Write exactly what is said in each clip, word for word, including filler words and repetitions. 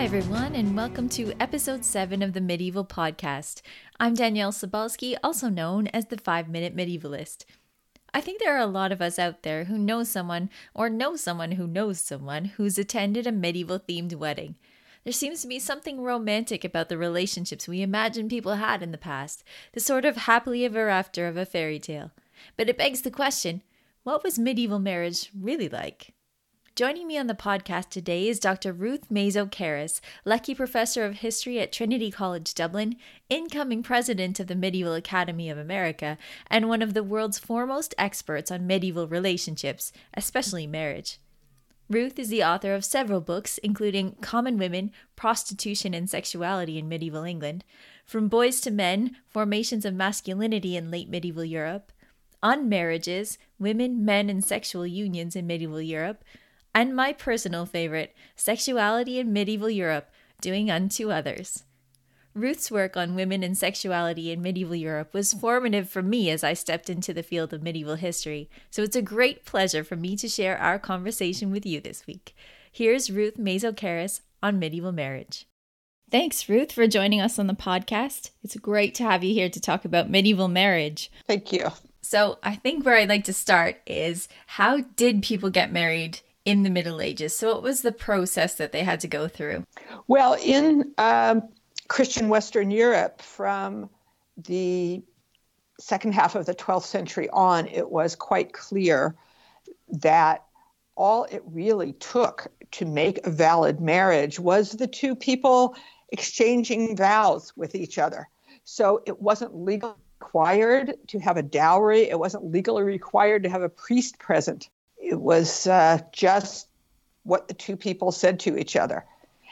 Hi, everyone, and welcome to episode seven of the Medieval Podcast. I'm Danielle Sobalski, also known as the Five Minute Medievalist. I think there are a lot of us out there who know someone or know someone who knows someone who's attended a medieval-themed wedding. There seems to be something romantic about the relationships we imagine people had in the past, the sort of happily ever after of a fairy tale. But it begs the question, what was medieval marriage really like? Joining me on the podcast today is Doctor Ruth Mazo-Karras, Lecky Professor of History at Trinity College Dublin, incoming president of the Medieval Academy of America, and one of the world's foremost experts on medieval relationships, especially marriage. Ruth is the author of several books, including Common Women, Prostitution and Sexuality in Medieval England, From Boys to Men, Formations of Masculinity in Late Medieval Europe, On Marriages, Women, Men, and Sexual Unions in Medieval Europe, and my personal favorite, Sexuality in Medieval Europe, Doing Unto Others. Ruth's work on women and sexuality in medieval Europe was formative for me as I stepped into the field of medieval history, so it's a great pleasure for me to share our conversation with you this week. Here's Ruth Mazo-Karras on medieval marriage. Thanks, Ruth, for joining us on the podcast. It's great to have you here to talk about medieval marriage. Thank you. So I think where I'd like to start is, how did people get married in the Middle Ages? So what was the process that they had to go through? Well, in um, Christian Western Europe, from the second half of the twelfth century on, it was quite clear that all it really took to make a valid marriage was the two people exchanging vows with each other. So it wasn't legally required to have a dowry. It wasn't legally required to have a priest present. It was uh, just what the two people said to each other.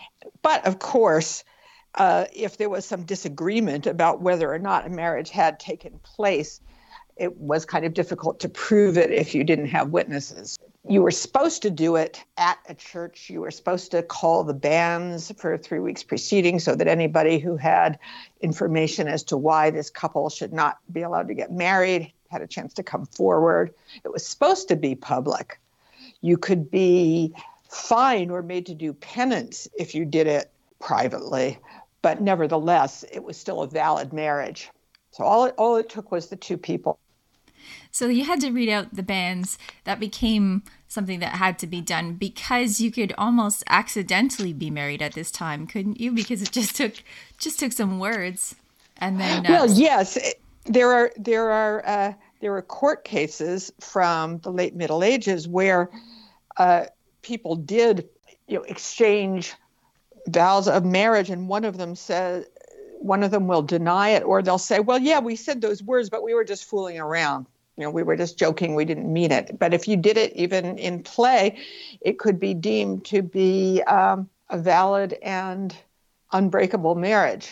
But of course, uh, if there was some disagreement about whether or not a marriage had taken place, it was kind of difficult to prove it if you didn't have witnesses. You were supposed to do it at a church. You were supposed to call the banns for three weeks preceding so that anybody who had information as to why this couple should not be allowed to get married had a chance to come forward. It was supposed to be public. You could be fined or made to do penance if you did it privately, but nevertheless, it was still a valid marriage. So all it, all it took was the two people. So you had to read out the banns. That became something that had to be done because you could almost accidentally be married at this time, couldn't you? Because it just took just took some words, and then uh, well, yes. It, There are there are uh, there are court cases from the late Middle Ages where uh, people did you know exchange vows of marriage, and one of them says one of them will deny it, or they'll say, "Well, yeah, we said those words, but we were just fooling around. You know, we were just joking. We didn't mean it." But if you did it even in play, it could be deemed to be um, a valid and unbreakable marriage.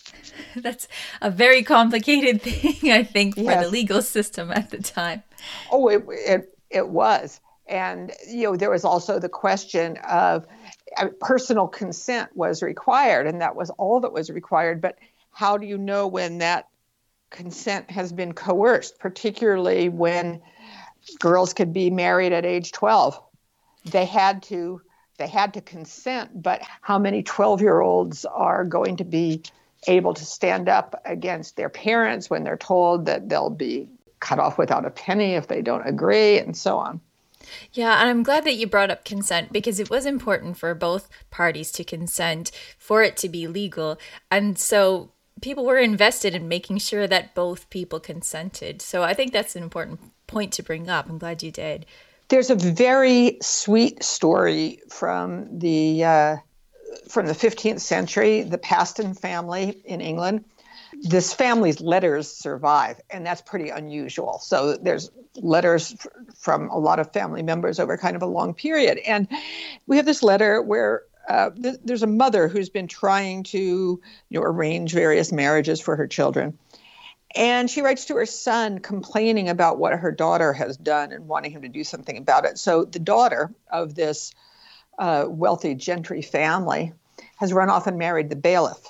That's a very complicated thing, I think, for yes. the legal system at the time. Oh, it, it it was. And, you know, there was also the question of uh, personal consent was required, and that was all that was required. But how do you know when that consent has been coerced, particularly when girls could be married at age twelve? They had to they had to consent, but how many twelve-year-olds are going to be able to stand up against their parents when they're told that they'll be cut off without a penny if they don't agree, and so on. Yeah, and I'm glad that you brought up consent, because it was important for both parties to consent for it to be legal. And so people were invested in making sure that both people consented. So I think that's an important point to bring up. I'm glad you did. There's a very sweet story from the uh, from the fifteenth century, the Paston family in England. This family's letters survive, and that's pretty unusual. So there's letters f- from a lot of family members over kind of a long period. And we have this letter where uh, th- there's a mother who's been trying to you know, arrange various marriages for her children. And she writes to her son complaining about what her daughter has done and wanting him to do something about it. So the daughter of this uh, wealthy gentry family has run off and married the bailiff.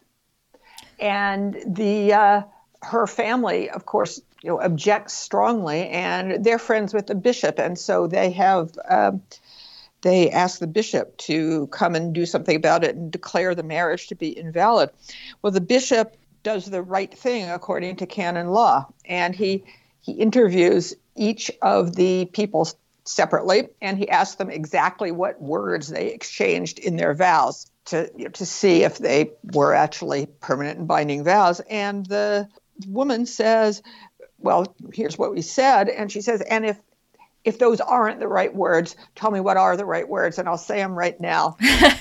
And the uh, her family, of course, you know, objects strongly, and they're friends with the bishop, and so they have um, they asked the bishop to come and do something about it and declare the marriage to be invalid. Well, the bishop does the right thing according to canon law, and he he interviews each of the people separately, and he asks them exactly what words they exchanged in their vows to you know, to see if they were actually permanent and binding vows. And the woman says, well, here's what we said. And she says, and if if those aren't the right words, tell me what are the right words, and I'll say them right now.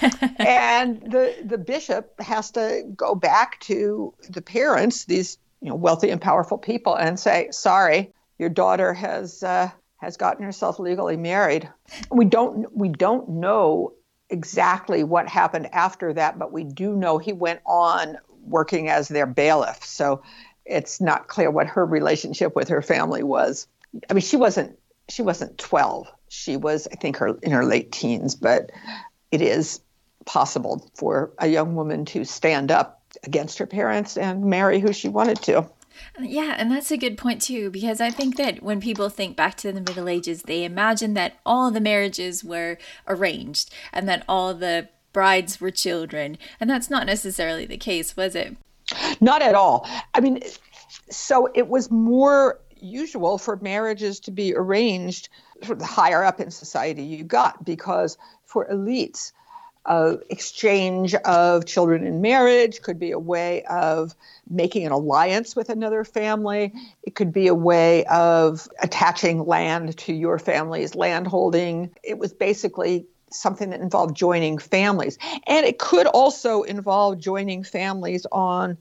And the the bishop has to go back to the parents, these you know wealthy and powerful people, and say, sorry, your daughter has uh, has gotten herself legally married. We don't we don't know exactly what happened after that, but we do know he went on working as their bailiff. So it's not clear what her relationship with her family was. I mean, she wasn't she wasn't twelve. She was, I think, her in her late teens, but it is possible for a young woman to stand up against her parents and marry who she wanted to. Yeah, and that's a good point too, because I think that when people think back to the Middle Ages, they imagine that all the marriages were arranged and that all the brides were children. And that's not necessarily the case, was it? Not at all. I mean, so it was more usual for marriages to be arranged sort of higher up in society you got, because for elites, uh, exchange of children in marriage could be a way of making an alliance with another family. It could be a way of attaching land to your family's landholding. It was basically something that involved joining families. And it could also involve joining families on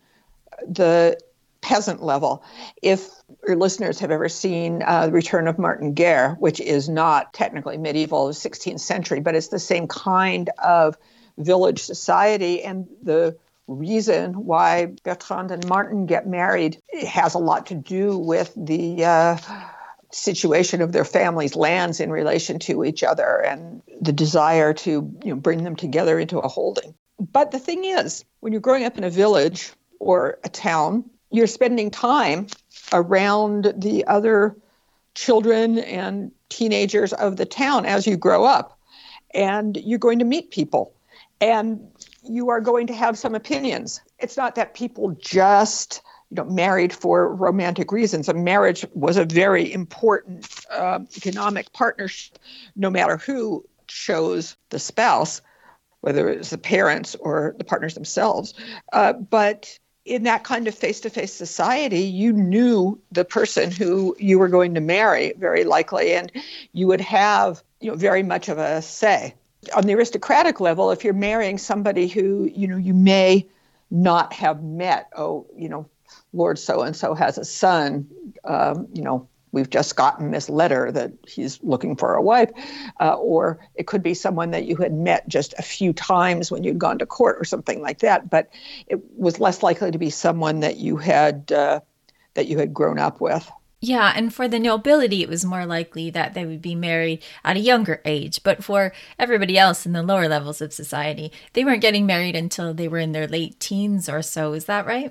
the peasant level. If your listeners have ever seen uh, The Return of Martin Guerre, which is not technically medieval, sixteenth century, but it's the same kind of village society. And the reason why Bertrand and Martin get married has a lot to do with the uh, situation of their families' lands in relation to each other and the desire to you know, bring them together into a holding. But the thing is, when you're growing up in a village or a town, you're spending time around the other children and teenagers of the town as you grow up. And you're going to meet people. And you are going to have some opinions. It's not that people just you know, married for romantic reasons. A marriage was a very important uh, economic partnership, no matter who chose the spouse, whether it was the parents or the partners themselves. Uh, but in that kind of face-to-face society, you knew the person who you were going to marry, very likely, and you would have you know, very much of a say. On the aristocratic level, if you're marrying somebody who you know you may not have met, oh, you know, Lord so-and-so has a son, um, you know, we've just gotten this letter that he's looking for a wife, uh, or it could be someone that you had met just a few times when you'd gone to court or something like that, but it was less likely to be someone that you had uh, that you had grown up with. Yeah, and for the nobility, it was more likely that they would be married at a younger age. But for everybody else in the lower levels of society, they weren't getting married until they were in their late teens or so. Is that right?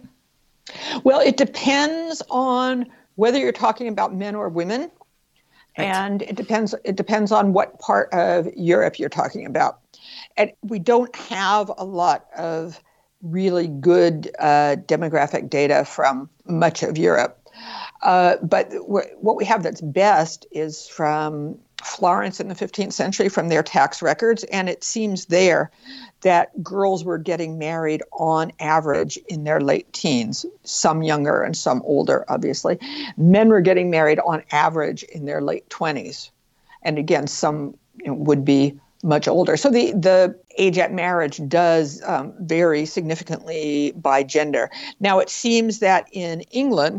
Well, it depends on whether you're talking about men or women. Right. And it depends, it depends on what part of Europe you're talking about. And we don't have a lot of really good uh, demographic data from much of Europe. Uh, but what we have that's best is from Florence in the fifteenth century, from their tax records. And it seems there that girls were getting married on average in their late teens, some younger and some older, obviously. Men were getting married on average in their late twenties. And again, some you know, would be much older. So the, the age at marriage does um, vary significantly by gender. Now, it seems that in England,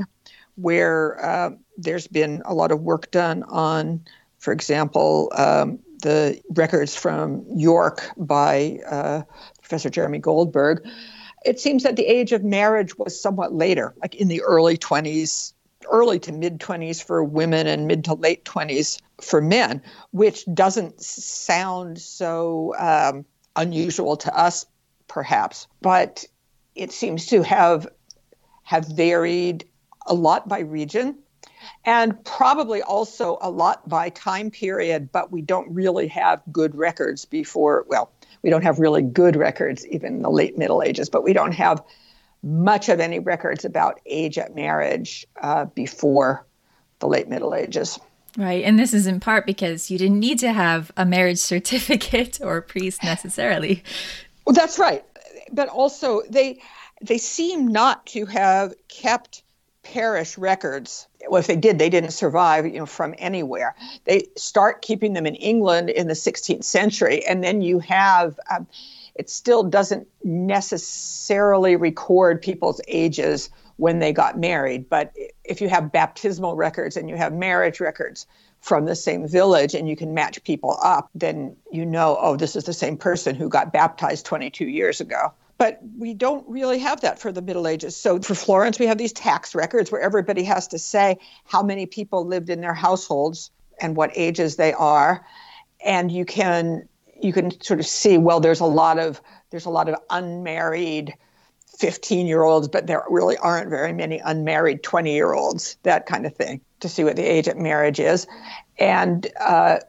where uh, there's been a lot of work done on, for example, um, the records from York by uh, Professor Jeremy Goldberg, it seems that the age of marriage was somewhat later, like in the early twenties, early to mid-twenties for women and mid to late twenties for men, which doesn't sound so um, unusual to us, perhaps, but it seems to have have varied a lot by region. And probably also a lot by time period, but we don't really have good records before, well, we don't have really good records even in the late Middle Ages, but we don't have much of any records about age at marriage uh, before the late Middle Ages. Right. And this is in part because you didn't need to have a marriage certificate or priest necessarily. Well, that's right. But also they they seem not to have kept parish records. Well, if they did, they didn't survive, you know, from anywhere. They start keeping them in England in the sixteenth century, and then you have, um, it still doesn't necessarily record people's ages when they got married. But if you have baptismal records and you have marriage records from the same village and you can match people up, then you know, oh, this is the same person who got baptized twenty-two years ago. But we don't really have that for the Middle Ages. So for Florence, we have these tax records where everybody has to say how many people lived in their households and what ages they are. And you can you can sort of see, well, there's a lot of there's a lot of unmarried fifteen-year-olds, but there really aren't very many unmarried twenty-year-olds, that kind of thing, to see what the age at marriage is. And uh,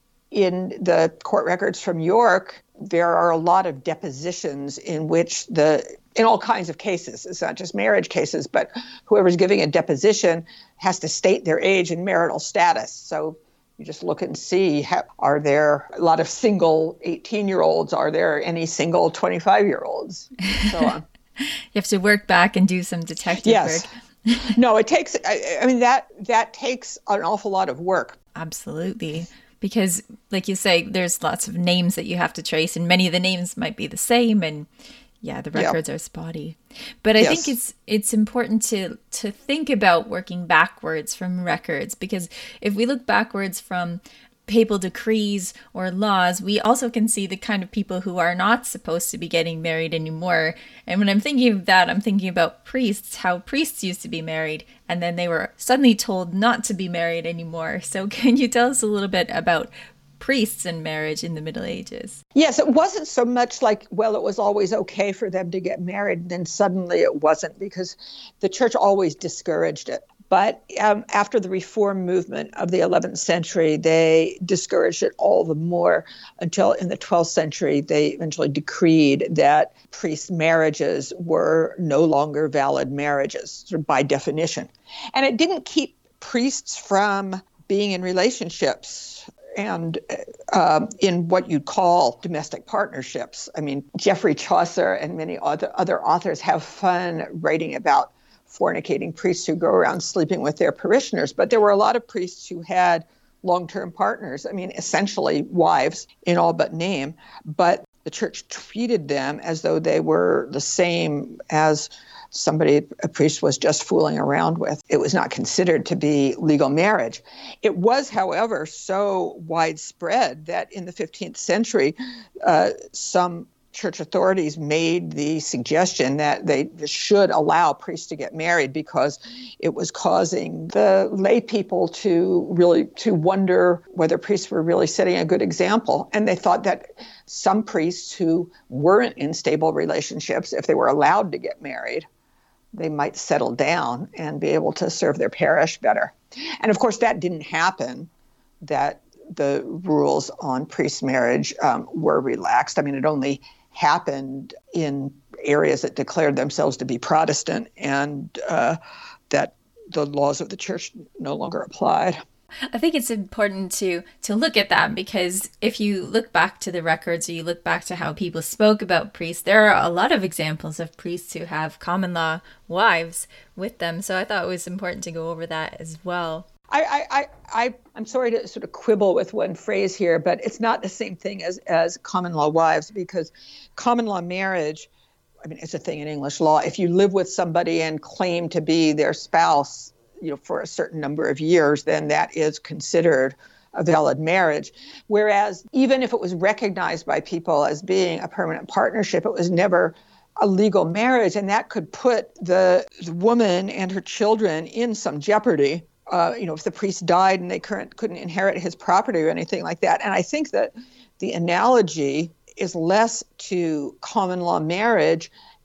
in the court records from York, there are a lot of depositions in which the, in all kinds of cases, it's not just marriage cases, but whoever's giving a deposition has to state their age and marital status. So you just look and see, how, are there a lot of single eighteen-year-olds? Are there any single twenty-five-year-olds? So on. You have to work back and do some detective yes. work. No, it takes, I, I mean, that that takes an awful lot of work. Absolutely. Because, like you say, there's lots of names that you have to trace, and many of the names might be the same, and yeah, the records yep. are spotty. But I yes. think it's it's important to to think about working backwards from records, because if we look backwards from papal decrees or laws, we also can see the kind of people who are not supposed to be getting married anymore. And when I'm thinking of that, I'm thinking about priests, how priests used to be married, and then they were suddenly told not to be married anymore. So can you tell us a little bit about priests and marriage in the Middle Ages? Yes, it wasn't so much like, well, it was always okay for them to get married, and then suddenly it wasn't, because the church always discouraged it. But um, after the Reform movement of the eleventh century, they discouraged it all the more until in the twelfth century, they eventually decreed that priest marriages were no longer valid marriages, sort of by definition. And it didn't keep priests from being in relationships and uh, in what you'd call domestic partnerships. I mean, Geoffrey Chaucer and many other, other authors have fun writing about fornicating priests who go around sleeping with their parishioners. But there were a lot of priests who had long-term partners, I mean, essentially wives in all but name, but the church treated them as though they were the same as somebody a priest was just fooling around with. It was not considered to be legal marriage. It was, however, so widespread that in the fifteenth century, uh, some church authorities made the suggestion that they should allow priests to get married because it was causing the lay people to really to wonder whether priests were really setting a good example. And they thought that some priests who weren't in stable relationships, if they were allowed to get married, they might settle down and be able to serve their parish better. And of course, that didn't happen, that the rules on priest marriage um, were relaxed. I mean, it only happened in areas that declared themselves to be Protestant, and uh, that the laws of the church no longer applied. I think it's important to to look at that, because if you look back to the records, or you look back to how people spoke about priests, there are a lot of examples of priests who have common law wives with them. So I thought it was important to go over that as well. I, I, I, I'm sorry to sort of quibble with one phrase here, but it's not the same thing as, as common law wives, because common law marriage, I mean, it's a thing in English law. If you live with somebody and claim to be their spouse, you know, for a certain number of years, then that is considered a valid marriage. Whereas even if it was recognized by people as being a permanent partnership, it was never a legal marriage, and that could put the, the woman and her children in some jeopardy. Uh, you know, if the priest died and they couldn't, couldn't inherit his property or anything like that. And I think that the analogy is less to common law marriage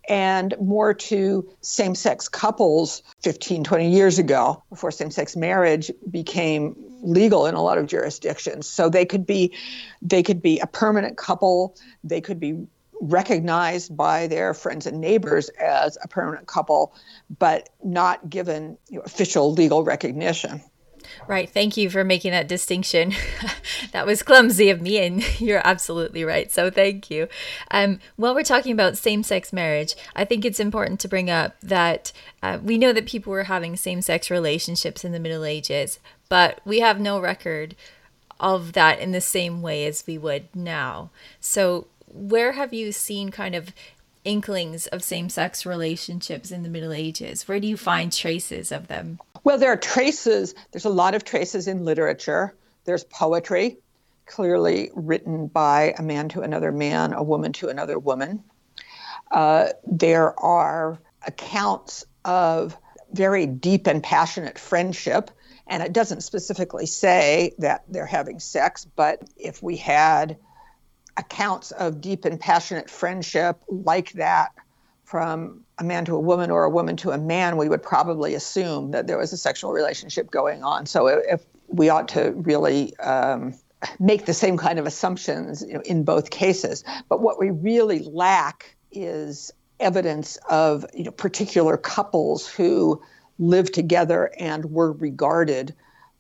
and more to same-sex couples fifteen, twenty years ago, before same-sex marriage became legal in a lot of jurisdictions. So they could be they could be a permanent couple, they could be recognized by their friends and neighbors as a permanent couple, but not given, you know, official legal recognition. Right. Thank you for making that distinction. That was clumsy of me, and you're absolutely right. So thank you. Um, while we're talking about same-sex marriage, I think it's important to bring up that uh, we know that people were having same-sex relationships in the Middle Ages, but we have no record of that in the same way as we would now. So where have you seen kind of inklings of same-sex relationships in the Middle Ages? Where do you find traces of them? Well, there are traces. There's a lot of traces in literature. There's poetry, clearly written by a man to another man, a woman to another woman. Uh, there are accounts of very deep and passionate friendship. And it doesn't specifically say that they're having sex, but if we had accounts of deep and passionate friendship like that from a man to a woman or a woman to a man, we would probably assume that there was a sexual relationship going on. So if we ought to really um, make the same kind of assumptions, you know, in both cases. But what we really lack is evidence of, you know, particular couples who lived together and were regarded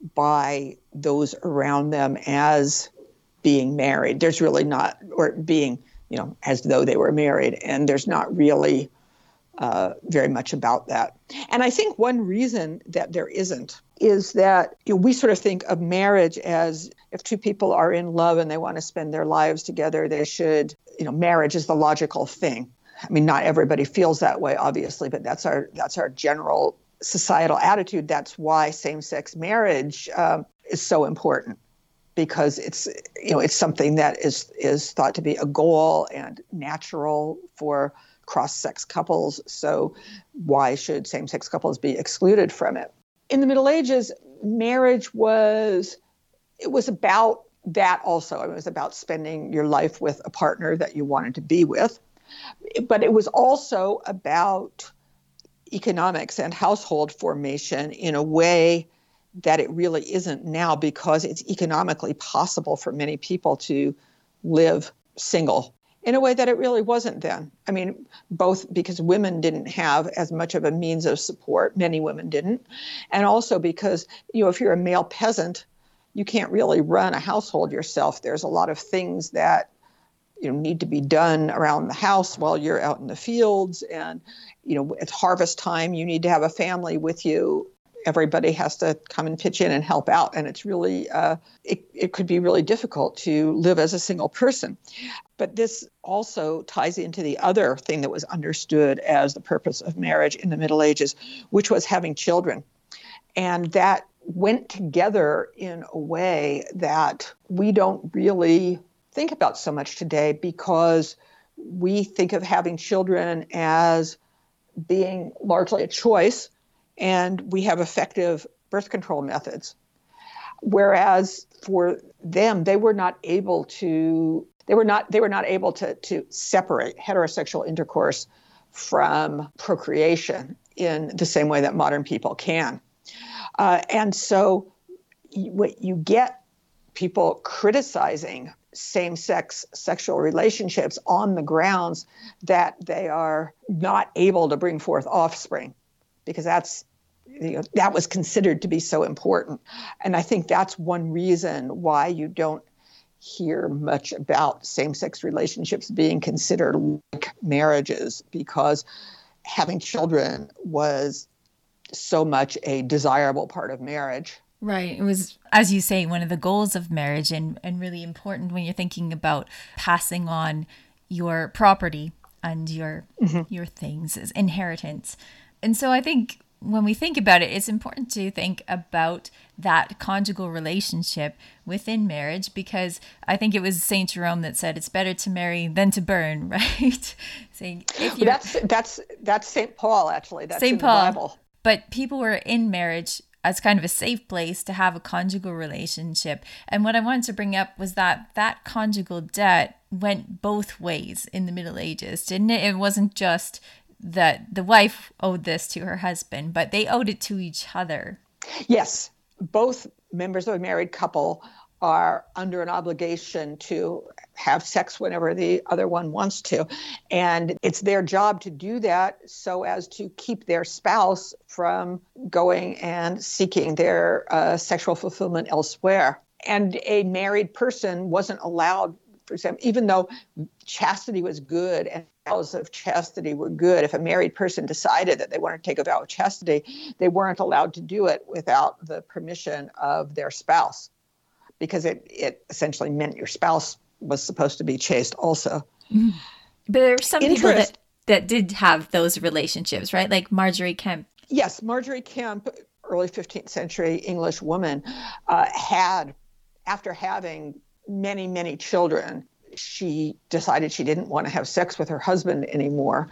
by those around them as being married. There's really not, or being, you know, as though they were married. And there's not really uh, very much about that. And I think one reason that there isn't is that, you know, we sort of think of marriage as if two people are in love and they want to spend their lives together, they should, you know, marriage is the logical thing. I mean, not everybody feels that way, obviously, but that's our that's our general societal attitude. That's why same-sex marriage um, is so important, because it's, you know, it's something that is is thought to be a goal and natural for cross-sex couples. So why should same-sex couples be excluded from it? In the Middle Ages, marriage was, it was about that also. It was about spending your life with a partner that you wanted to be with. But it was also about economics and household formation in a way that it really isn't now, because it's economically possible for many people to live single in a way that it really wasn't then. I mean, both because women didn't have as much of a means of support, many women didn't, and also because, you know, if you're a male peasant, you can't really run a household yourself. There's a lot of things that, you know, need to be done around the house while you're out in the fields, and, you know, it's harvest time, you need to have a family with you. Everybody has to come and pitch in and help out. And it's really, uh, it, it could be really difficult to live as a single person. But this also ties into the other thing that was understood as the purpose of marriage in the Middle Ages, which was having children. And that went together in a way that we don't really think about so much today, because we think of having children as being largely a choice, and we have effective birth control methods. Whereas for them, they were not able to, they were not, they were not able to, to separate heterosexual intercourse from procreation in the same way that modern people can. Uh, and so you, what you get people criticizing same-sex sexual relationships on the grounds that they are not able to bring forth offspring, because that's, you know, that was considered to be so important. And I think that's one reason why you don't hear much about same-sex relationships being considered like marriages, because having children was so much a desirable part of marriage. Right. It was, as you say, one of the goals of marriage, and, and really important when you're thinking about passing on your property and your mm-hmm. your things as inheritance. And so I think when we think about it, it's important to think about that conjugal relationship within marriage, because I think it was Saint Jerome that said it's better to marry than to burn, right? Saying if you're, that's that's that's Saint Paul, actually. That's Saint in Paul. the Bible. But people were in marriage as kind of a safe place to have a conjugal relationship. And what I wanted to bring up was that that conjugal debt went both ways in the Middle Ages, didn't it? It wasn't just that the wife owed this to her husband, but they owed it to each other. Yes, both members of a married couple are under an obligation to have sex whenever the other one wants to. And it's their job to do that so as to keep their spouse from going and seeking their uh, sexual fulfillment elsewhere. And a married person wasn't allowed, for example, even though chastity was good and vows of chastity were good, if a married person decided that they wanted to take a vow of chastity, they weren't allowed to do it without the permission of their spouse, because it, it essentially meant your spouse was supposed to be chaste also. Mm. But there were some Interest, people that, that did have those relationships, right? Like Margery Kempe. Yes, Margery Kempe, early fifteenth century English woman, uh, had, after having many, many children, she decided she didn't want to have sex with her husband anymore.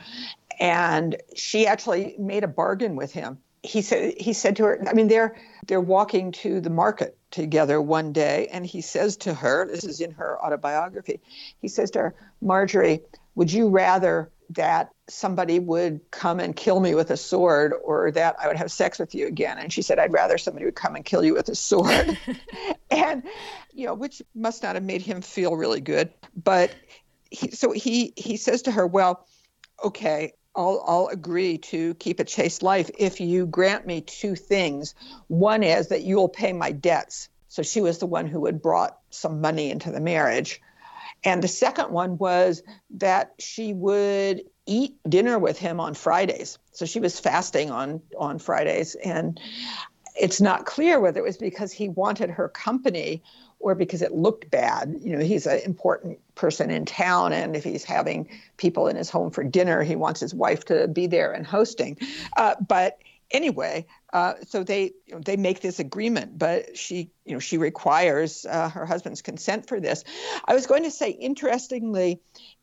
And she actually made a bargain with him. He said, he said to her, I mean, they're, they're walking to the market together one day. And he says to her, this is in her autobiography, he says to her, Margery, would you rather that somebody would come and kill me with a sword or that I would have sex with you again? And she said, I'd rather somebody would come and kill you with a sword. And, you know, which must not have made him feel really good. But he, so he, he says to her, well, okay, I'll, I'll agree to keep a chaste life if you grant me two things. One is that you will pay my debts. So she was the one who had brought some money into the marriage. And the second one was that she would eat dinner with him on Fridays. So she was fasting on, on Fridays. And it's not clear whether it was because he wanted her company or because it looked bad. You know, he's an important person in town, and if he's having people in his home for dinner, he wants his wife to be there and hosting. Uh, but anyway, uh, so they you know, they make this agreement, but she you know she requires uh, her husband's consent for this. I was going to say, interestingly,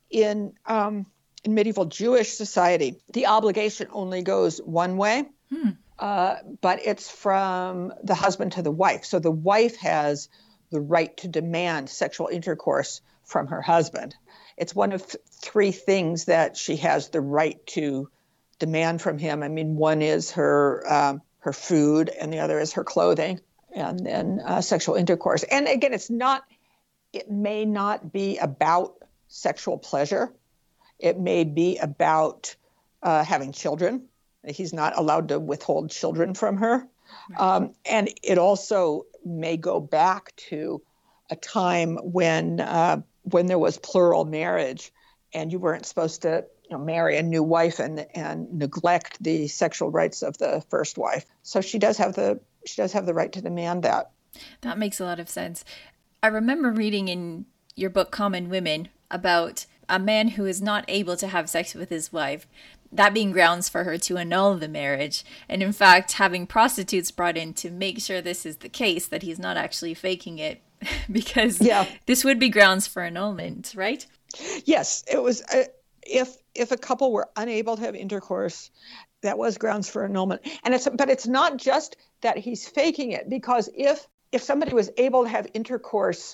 in um, in medieval Jewish society, the obligation only goes one way. Hmm. Uh, but it's from the husband to the wife. So the wife has the right to demand sexual intercourse from her husband. It's one of th- three things that she has the right to demand from him. I mean, one is her um, her food, and the other is her clothing, and then uh, sexual intercourse. And again, it's not, it may not be about sexual pleasure. It may be about uh, having children. He's not allowed to withhold children from her. Um, and it also may go back to a time when uh, when there was plural marriage, and you weren't supposed to you know, marry a new wife and and neglect the sexual rights of the first wife. So she does have the she does have the right to demand that. That makes a lot of sense. I remember reading in your book Common Women about a man who is not able to have sex with his wife, that being grounds for her to annul the marriage. And in fact, having prostitutes brought in to make sure this is the case, that he's not actually faking it, because yeah. This would be grounds for annulment, right? Yes, it was. Uh, if if a couple were unable to have intercourse, that was grounds for annulment. And it's but it's not just that he's faking it, because if if somebody was able to have intercourse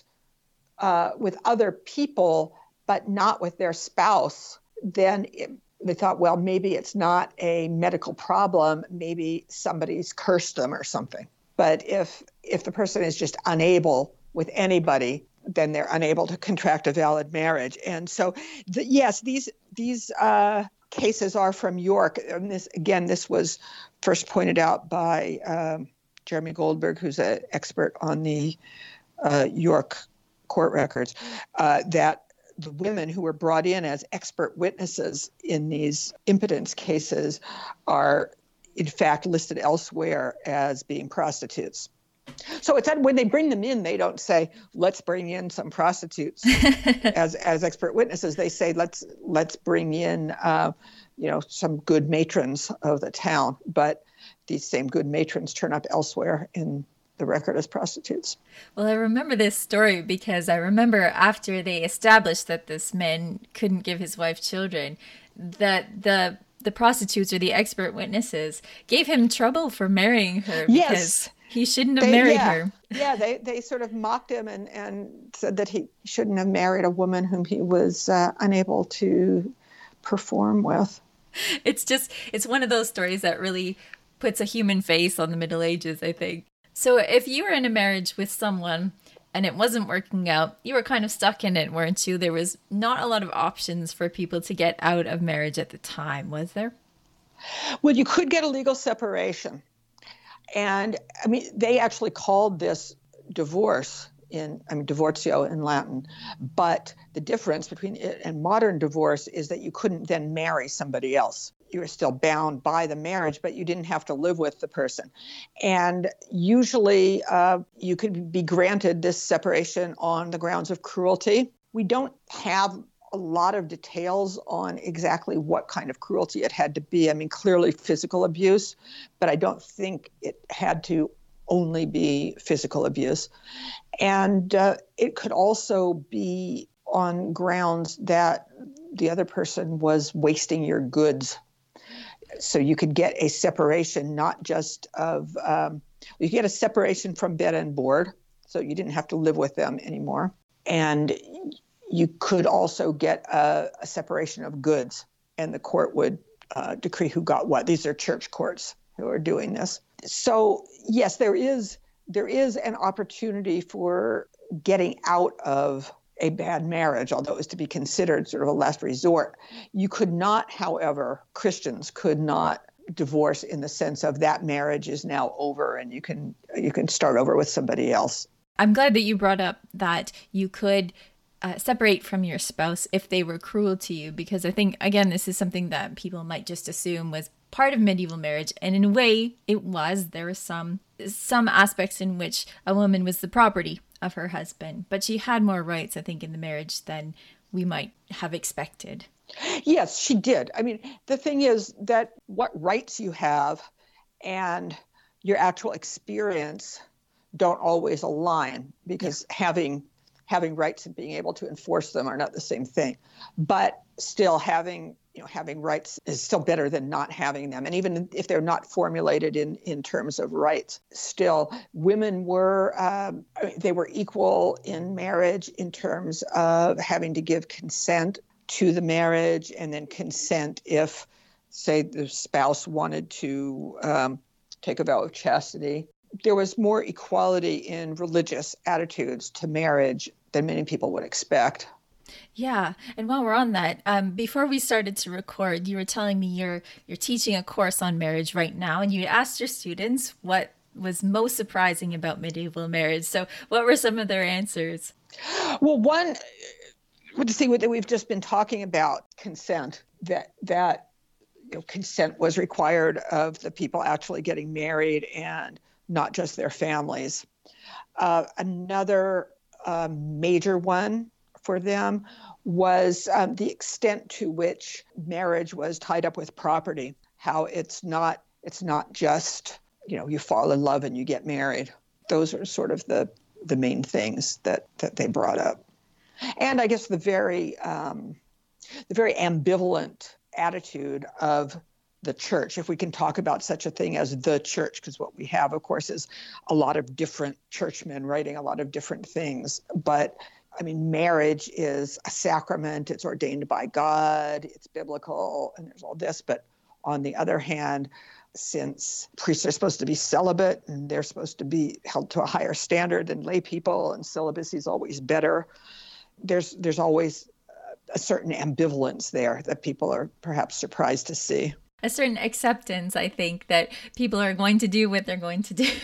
uh, with other people but not with their spouse, then it, they thought, well, maybe it's not a medical problem. Maybe somebody's cursed them or something. But if if the person is just unable with anybody, then they're unable to contract a valid marriage. And so, the, yes, these these uh, cases are from York. And this again, this was first pointed out by um, Jeremy Goldberg, who's an expert on the uh, York court records, uh, that the women who were brought in as expert witnesses in these impotence cases are, in fact, listed elsewhere as being prostitutes. So it's that when they bring them in, they don't say, let's bring in some prostitutes as as expert witnesses. They say, let's let's bring in, uh, you know, some good matrons of the town. But these same good matrons turn up elsewhere in the record as prostitutes. Well, I remember this story because I remember after they established that this man couldn't give his wife children, that the the prostitutes or the expert witnesses gave him trouble for marrying her yes. because he shouldn't have they, married yeah. her. Yeah, they, they sort of mocked him and, and said that he shouldn't have married a woman whom he was uh, unable to perform with. It's just, it's one of those stories that really puts a human face on the Middle Ages, I think. So if you were in a marriage with someone and it wasn't working out, you were kind of stuck in it, weren't you? There was not a lot of options for people to get out of marriage at the time, was there? Well, you could get a legal separation. And I mean, they actually called this divorce in, I mean, divortio in Latin. But the difference between it and modern divorce is that you couldn't then marry somebody else. You were still bound by the marriage, but you didn't have to live with the person. And usually uh, you could be granted this separation on the grounds of cruelty. We don't have a lot of details on exactly what kind of cruelty it had to be. I mean, clearly physical abuse, but I don't think it had to only be physical abuse. And uh, it could also be on grounds that the other person was wasting your goods. So you could get a separation, not just of, um, you get a separation from bed and board, so you didn't have to live with them anymore. And you could also get a, a separation of goods, and the court would uh, decree who got what. These are church courts who are doing this. So yes, there is there is an opportunity for getting out of a bad marriage, although it was to be considered sort of a last resort. You could not, however, Christians could not divorce in the sense of that marriage is now over and you can you can start over with somebody else. I'm glad that you brought up that you could Uh, separate from your spouse if they were cruel to you, because I think, again, this is something that people might just assume was part of medieval marriage, and in a way it was. There were some some aspects in which a woman was the property of her husband, but she had more rights, I think, in the marriage than we might have expected. Yes, she did. I mean, the thing is that what rights you have and your actual experience don't always align, because yeah. having having rights and being able to enforce them are not the same thing. But still having, you know, having rights is still better than not having them. And even if they're not formulated in, in terms of rights, still women were, um, they were equal in marriage in terms of having to give consent to the marriage, and then consent if, say, the spouse wanted to um, take a vow of chastity. There was more equality in religious attitudes to marriage than many people would expect. Yeah. And while we're on that, um, before we started to record, you were telling me you're you're teaching a course on marriage right now, and you asked your students what was most surprising about medieval marriage. So what were some of their answers? Well, one, the thing that we've just been talking about, consent, that that you know, consent was required of the people actually getting married and not just their families. Uh, another uh, major one for them was um, the extent to which marriage was tied up with property, how it's not it's not just, you know, you fall in love and you get married. Those are sort of the, the main things that, that they brought up. And I guess the very um, the very ambivalent attitude of the church, if we can talk about such a thing as the church, because what we have, of course, is a lot of different churchmen writing a lot of different things. But I mean, marriage is a sacrament. It's ordained by God. It's biblical, and there's all this. But on the other hand, since priests are supposed to be celibate and they're supposed to be held to a higher standard than lay people, and celibacy is always better, there's there's always a certain ambivalence there that people are perhaps surprised to see. A certain acceptance, I think, that people are going to do what they're going to do.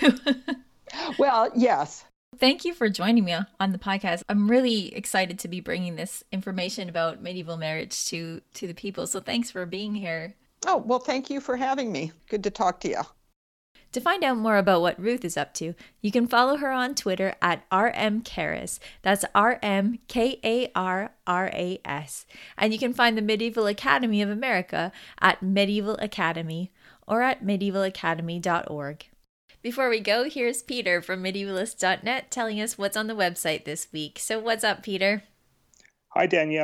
Well, yes. Thank you for joining me on the podcast. I'm really excited to be bringing this information about medieval marriage to, to the people. So thanks for being here. Oh, well, thank you for having me. Good to talk to you. To find out more about what Ruth is up to, you can follow her on Twitter at R M Karras. That's R M K A R R A S. And you can find the Medieval Academy of America at Medieval Academy or at medieval academy dot org. Before we go, here's Peter from medievalist dot net telling us what's on the website this week. So what's up, Peter? Hi, Danielle.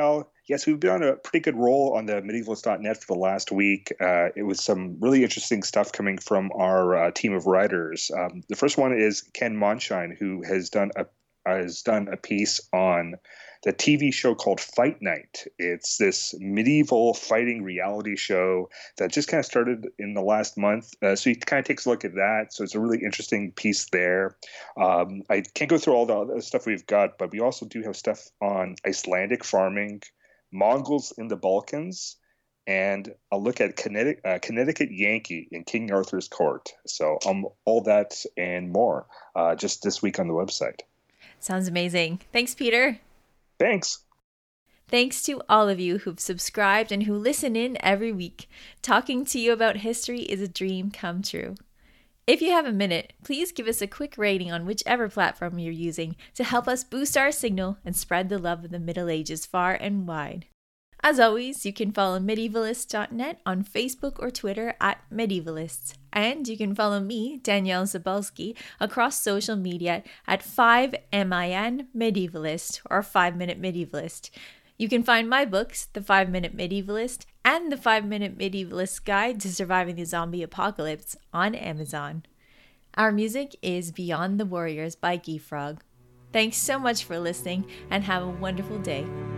Yes, we've been on a pretty good roll on the medievalist dot net for the last week. Uh, it was some really interesting stuff coming from our uh, team of writers. Um, the first one is Ken Monshine, who has done a has done a piece on the T V show called Fight Night. It's this medieval fighting reality show that just kind of started in the last month. Uh, so he kind of takes a look at that. So it's a really interesting piece there. Um, I can't go through all the other stuff we've got, but we also do have stuff on Icelandic farming, Mongols in the Balkans, and a look at Connecticut, uh, Connecticut Yankee in King Arthur's court. So um, all that and more uh, just this week on the website. Sounds amazing. Thanks, Peter. Thanks. Thanks to all of you who've subscribed and who listen in every week. Talking to you about history is a dream come true. If you have a minute, please give us a quick rating on whichever platform you're using to help us boost our signal and spread the love of the Middle Ages far and wide. As always, you can follow medievalist dot net on Facebook or Twitter at Medievalists. And you can follow me, Danielle Zabalski, across social media at five min Medievalist or five minute Medievalist. You can find my books, The five minute Medievalist and The five minute Medievalist Guide to Surviving the Zombie Apocalypse on Amazon. Our music is Beyond the Warriors by Geefrog. Thanks so much for listening and have a wonderful day.